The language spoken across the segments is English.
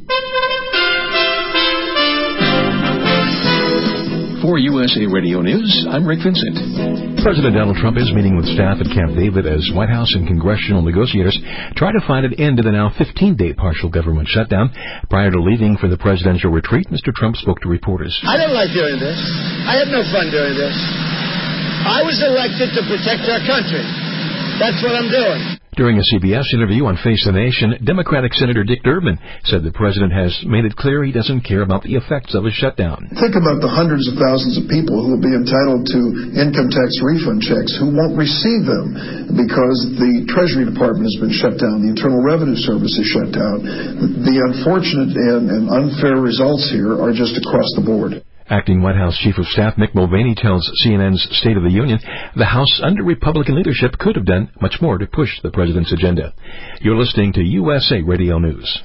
For USA Radio News, I'm Rick Vincent. President Donald Trump is meeting with staff at Camp David as White House and congressional negotiators try to find an end to the now 15-day partial government shutdown. Prior to leaving for the presidential retreat, Mr. Trump spoke to reporters. I didn't like doing this. I had no fun doing this. I was elected to protect our country. That's what I'm doing. During a CBS interview on Face the Nation, Democratic Senator Dick Durbin said the president has made it clear he doesn't care about the effects of a shutdown. Think about the hundreds of thousands of people who will be entitled to income tax refund checks who won't receive them because the Treasury Department has been shut down, the Internal Revenue Service is shut down. The unfortunate and unfair results here are just across the board. Acting White House Chief of Staff Mick Mulvaney tells CNN's State of the Union the House under Republican leadership could have done much more to push the president's agenda. You're listening to USA Radio News.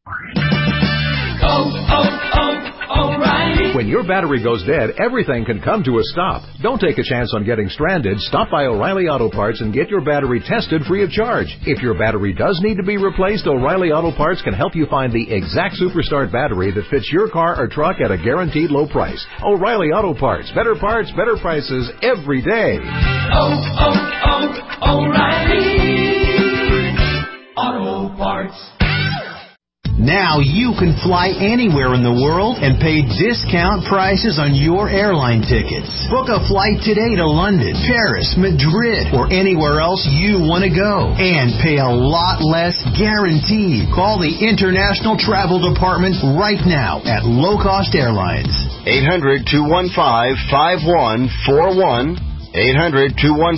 O'Reilly. When your battery goes dead, everything can come to a stop. Don't take a chance on getting stranded. Stop by O'Reilly Auto Parts and get your battery tested free of charge. If your battery does need to be replaced, O'Reilly Auto Parts can help you find the exact Superstart battery that fits your car or truck at a guaranteed low price. O'Reilly Auto Parts. Better parts, better prices every day. O'Reilly Auto Parts. Now you can fly anywhere in the world and pay discount prices on your airline tickets. Book a flight today to London, Paris, Madrid, or anywhere else you want to go. And pay a lot less guaranteed. Call the International Travel Department right now at Low Cost Airlines. 800-215-5141.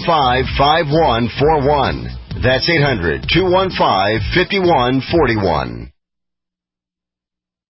800-215-5141. That's 800-215-5141.